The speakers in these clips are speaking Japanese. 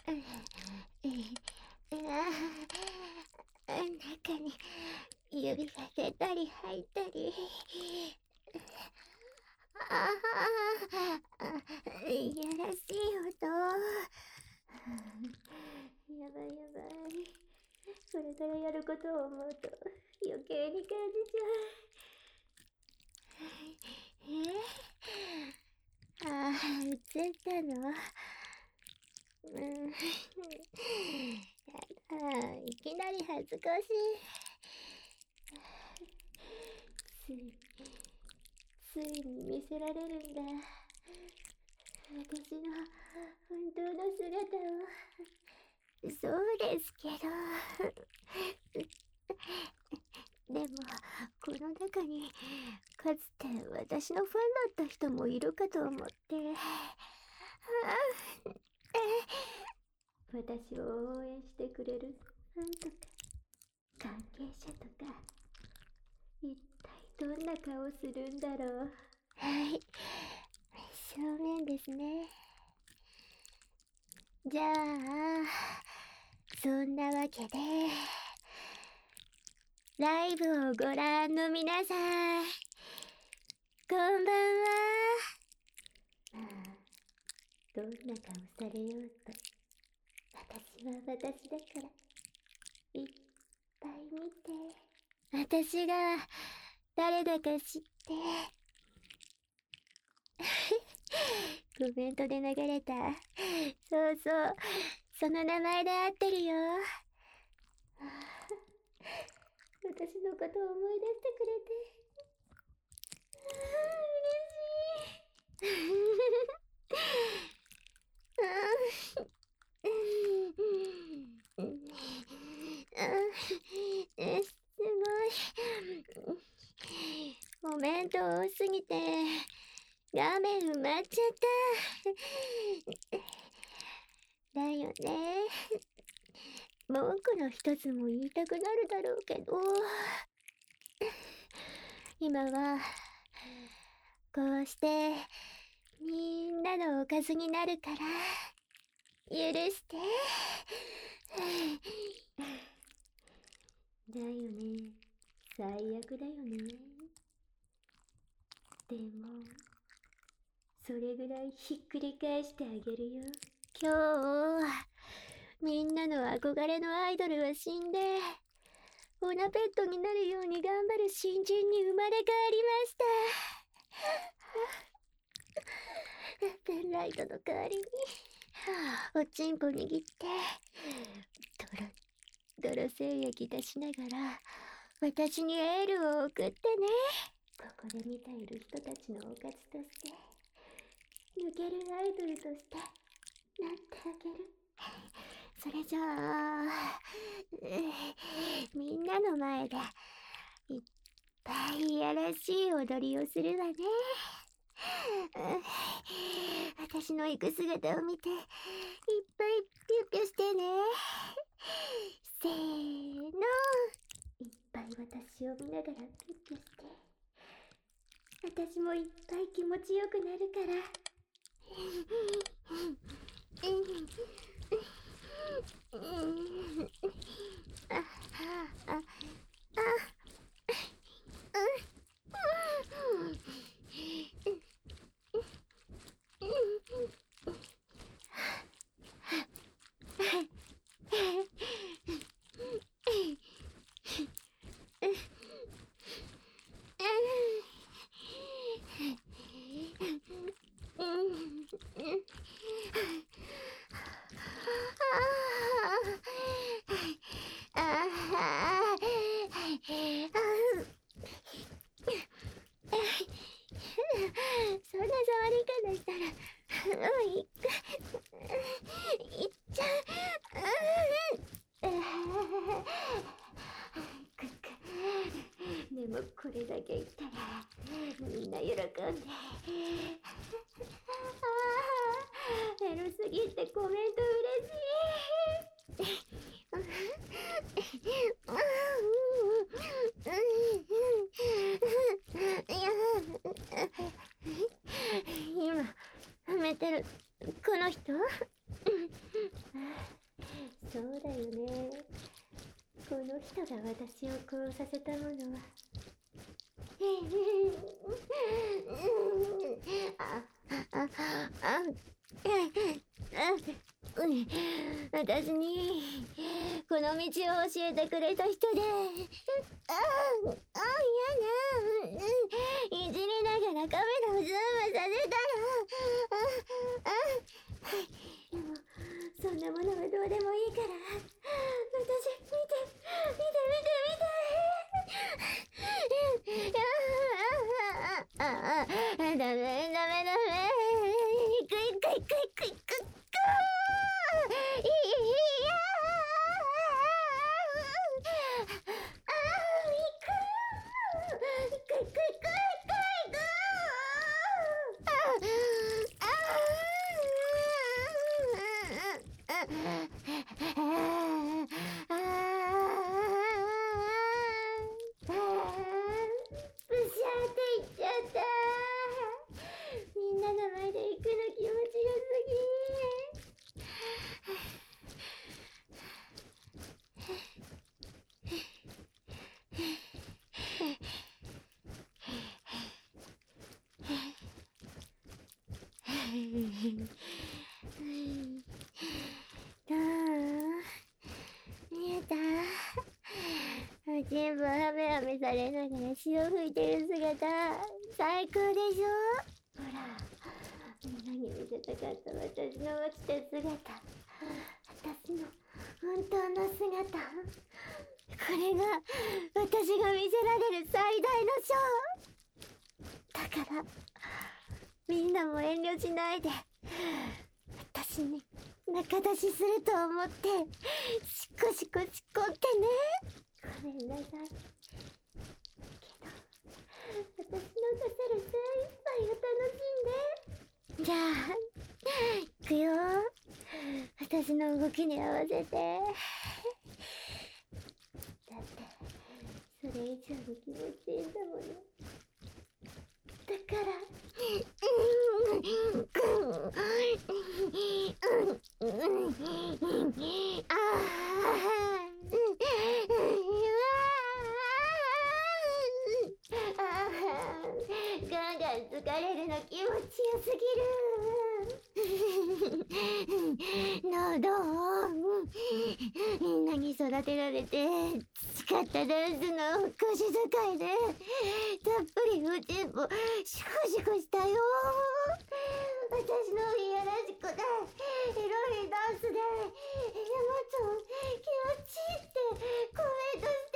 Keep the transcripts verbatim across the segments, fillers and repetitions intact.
中に指が出たり入ったり。ああ、いやらしい音。やばいやばい。これからやることを思うと余計に感じちゃう。えああ、映ったの。うん。やだ、いきなり恥ずかしい。つい、ついに見せられるんだ。私の本当の姿を。そうですけど。でも、この中に、かつて私のファンだった人もいるかと思って。私を応援してくれるファンとか、関係者とか、一体どんな顔するんだろう。はい。正面ですね。じゃあ、そんなわけで、ライブをご覧の皆さん、こんばんは。まあ、どんな顔されようと、私は私だから、いっぱい見て。私が誰だか知って。コメントで流れた。そうそう、その名前で合ってるよ。私のことを思い出してくれて。嬉しい。すごい。コメント多すぎて画面埋まっちゃった。だよね。文句の一つも言いたくなるだろうけど、今はこうしてみんなのおかずになるから許して。だよね、最悪だよね。でもそれぐらいひっくり返してあげるよ。今日みんなの憧れのアイドルは死んで、オナペットになるように頑張る新人に生まれ変わりました。ペンライトの代わりにおちんぽ握ってドロドロ精液出しながら私にエールを送ってね。ここで見ている人たちのおかずとして抜けるアイドルとしてなってあげる。それじゃあ、みんなの前でいっぱいいやらしい踊りをするわね。私の行く姿を見ていっぱいピュッピュしてね。せーの。いっぱい私を見ながらピュッピュして、私もいっぱい気持ちよくなるから。ああああそんな触り方したら、もういっか、いっちゃう。でもこれだけ言ったらみんな喜んで。エロすぎてコメント嬉しい。今、褒めてるこの人そうだよね。この人が私をこうさせたものは。あ、あ、あ、私にこの道を教えてくれた人で、ああ、あ、やだ、いじりながらカメラをズームさせたら、あ、あ、でもそんなものはどうでもいいから、私見て見て見て見て、ああ、ダメダメダメ、行く行く行く行く行く。いやあー、行く行く行く行く行く行く。あああブシャーって言っちゃった。みんなの前で行くの気持ちよすぎ。どう見えた？全部ハメハメされながら潮吹いてる姿最高でしょ？ほら、みんなに見せたかった私の落ちた姿、私の本当の姿、これが私が見せられる最大のショーだから、みんなも遠慮しないで私に仲出しすると思ってシコシコシコってね。ごめんなさいけど、私の出せる精一杯を楽しんで。じゃあいくよ、私の動きに合わせて。だってそれ以上に気持ちいいんだもの。だからああガンガン疲れるの気持ちよすぎる。なあ、どう？みんなに育てられて培ったダンスの腰使いでたっぷりフテンポシコシコしたよ。私のいやらしくてエロいダンスで山ちゃん気持ちいいってコメントして。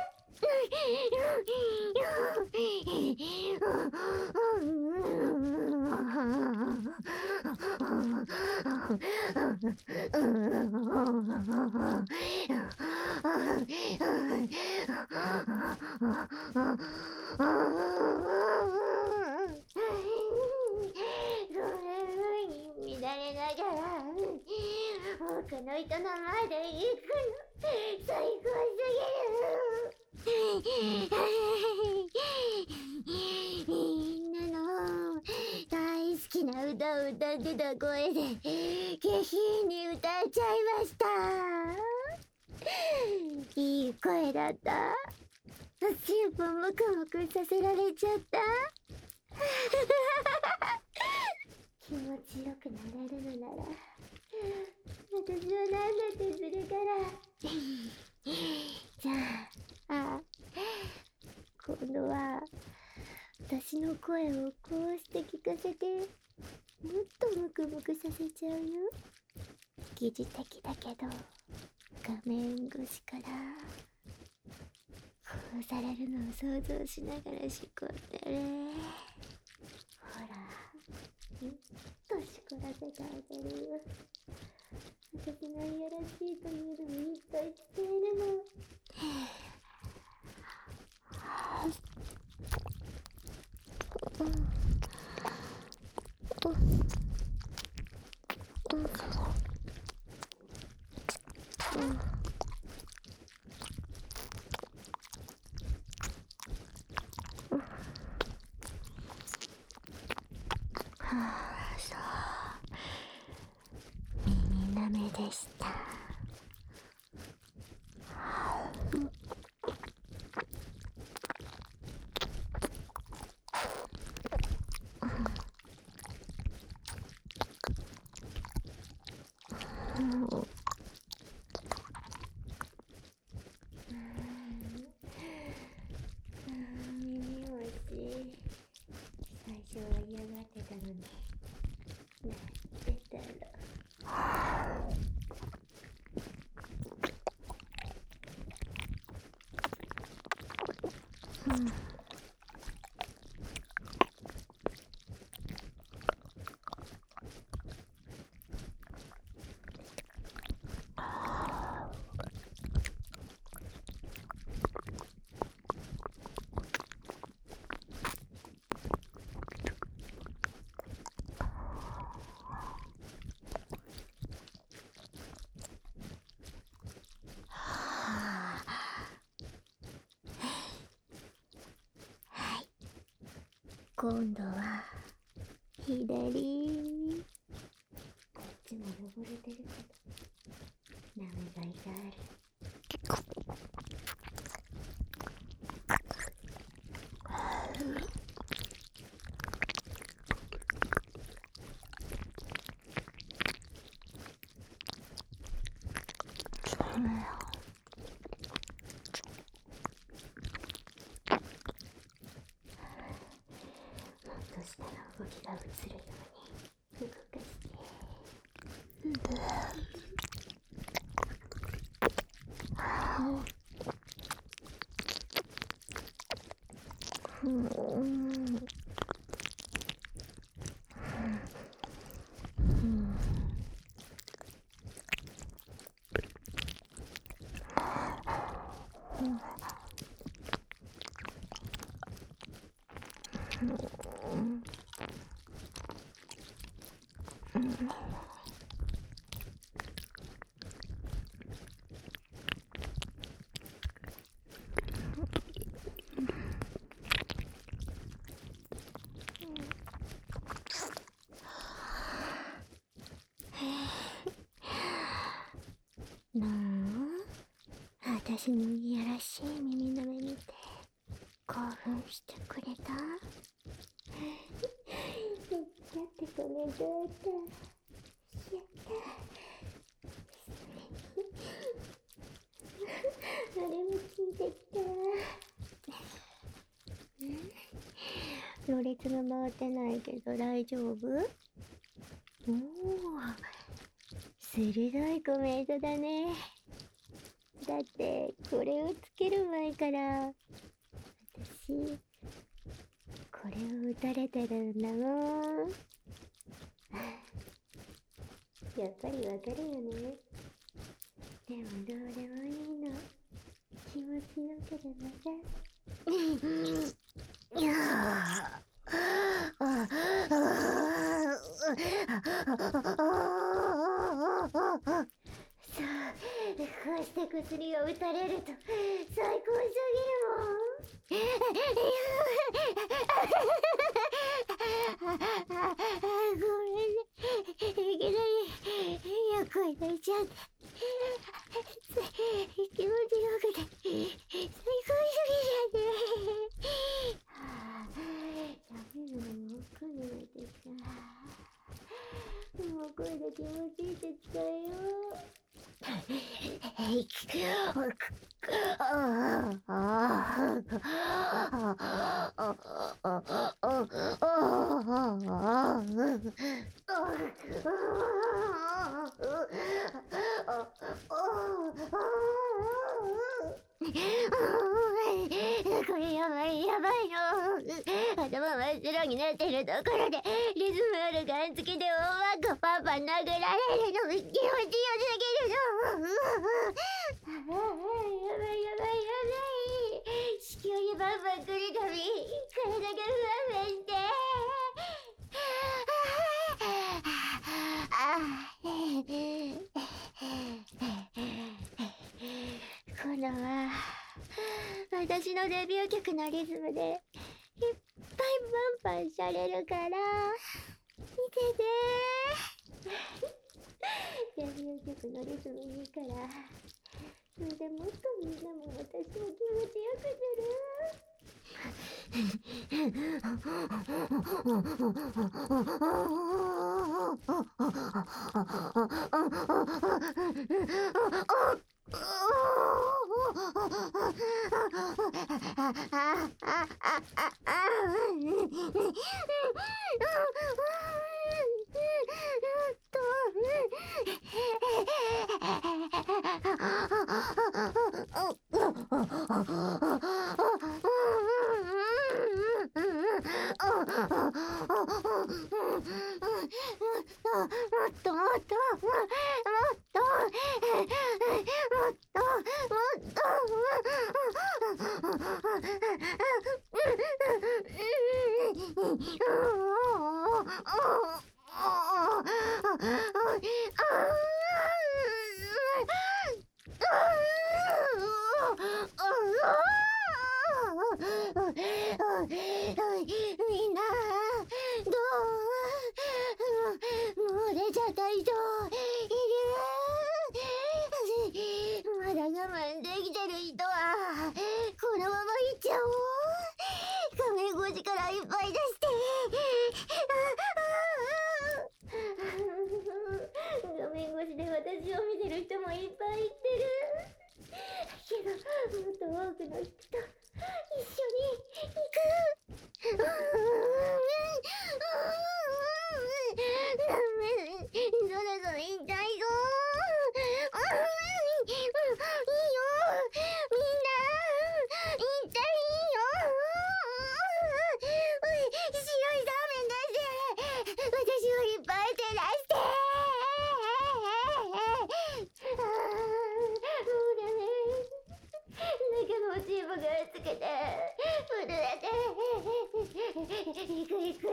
乱れながら多くの人の前で行くの最高すぎる。みんなの大好きな歌を歌ってた声で下品に歌っちゃいました。いい声だった。チンポムクムクさせられちゃった。気持ちよくなれるのなら私は何だってするから。じゃあ、あ、今度は私の声をこうして聞かせてもっとムクムクさせちゃうよ。疑似的だけど画面越しからこうされるのを想像しながらしこってる。ほら、もっとしこらせてあげるよ。私のいやらしいというのにいっぱい伝えるの。そう、耳なめでした。 耳欲しい。最初は嫌がってたのに、なんでだろう。今度は左。こっちも汚れてるけど、舐めがいがある。もっと下の動きが映るように動かして。なあ、私のいやらしい耳の目見て興奮してくれた？だってこれどうだ？やった。あれもついてきた。ろれつが回ってないけど大丈夫？おお、鋭いコメントだね。だってこれをつける前から私これを打たれてるんだもん。やっぱりわかるよね。でもどうでもいいの。気持ちよければさ。いやそう、こうして薬を打たれると最高すぎるもん。ごめんね。いきなり横に泣いちゃって。気持ちよくて最高すぎちゃって。喋るのも億劫になってきた。もう声で気持ちいいって伝えよう。これやばいやばいの。頭真っ白になってるところでリズムあるガン付きで大まくパパ殴られるの気持ちよすぎるの。やばいやばいやばい。至急にバンバン来るたび体がふわふわして。今度は私のデビュー曲のリズムでいっぱいバンバンされるから見てて。デビュー曲のリズムいいから、それでもっとみんなも私を気持ちよくする。 みんな、どう？もう出ちゃった人いる？まだ我慢できてる人はこのまま行っちゃおう。画面越しからいっぱい出して。画面越しで私を見てる人もいっぱいいってる。けどもっと多くの人と一緒に行く。ダメ、そろそろ引退よ。いいよ、みんな引退よ。白いラーメン出して、私をいっぱい照らして。ああ、もうダメ。中のチームがつけて震えて、いくいくいく。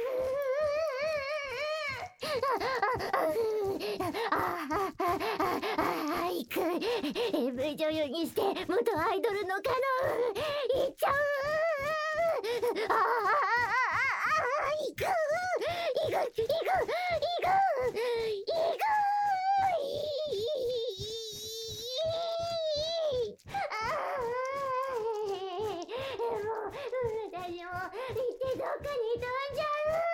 ああ、いく。エーブイ 女優にして元アイドルのカノンいっちゃう。ああ、いくいくいくいくいくいく。私も行ってどっかに飛んじゃ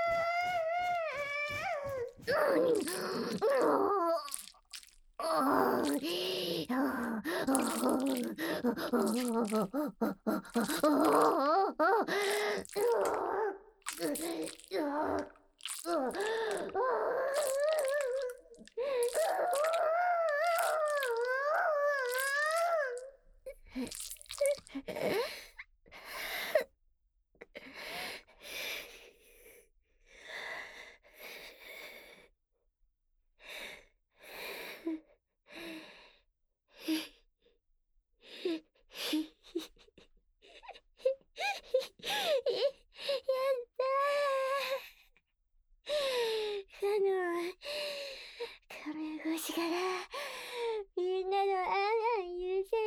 画面越しからみんなのあんあん言う声援聞きながら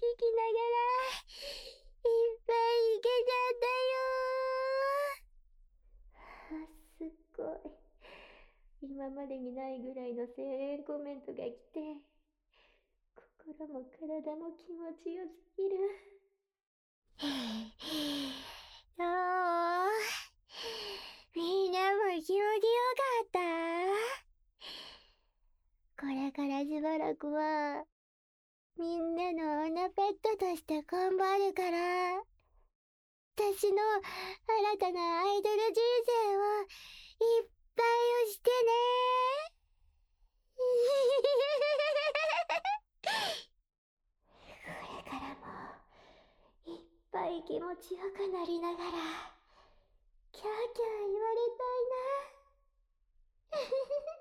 いっぱい行けちゃったよ。あ、すっごい。今までにないぐらいの声援コメントが来て、心も体も気持ちよすぎる。どう？みんなも気持ちよかった？これからしばらくはみんなのオナペットとして頑張るから、私の新たなアイドル人生をいっぱい押してね。これからもいっぱい気持ちよくなりながらキャーキャー言われたいな。